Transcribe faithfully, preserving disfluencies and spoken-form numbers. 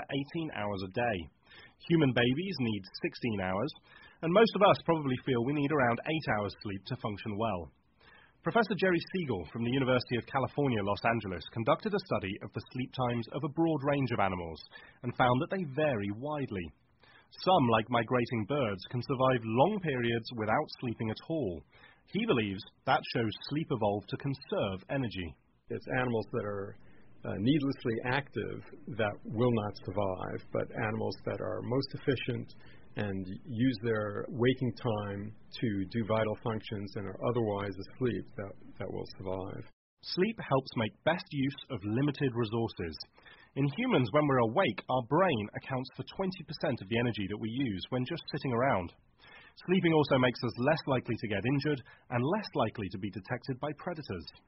eighteen hours a day. Human babies need sixteen hours, and most of us probably feel we need around eight hours sleep to function well. Professor Jerry Siegel from the University of California, Los Angeles, conducted a study of the sleep times of a broad range of animals and found that they vary widely. Some, like migrating birds, can survive long periods without sleeping at all. He believes that shows sleep evolved to conserve energy. It's animals that are uh, needlessly active that will not survive, but animals that are most efficient and use their waking time to do vital functions and are otherwise asleep that, that will survive. Sleep helps make best use of limited resources. In humans, when we're awake, our brain accounts for twenty percent of the energy that we use when just sitting around. Sleeping also makes us less likely to get injured and less likely to be detected by predators.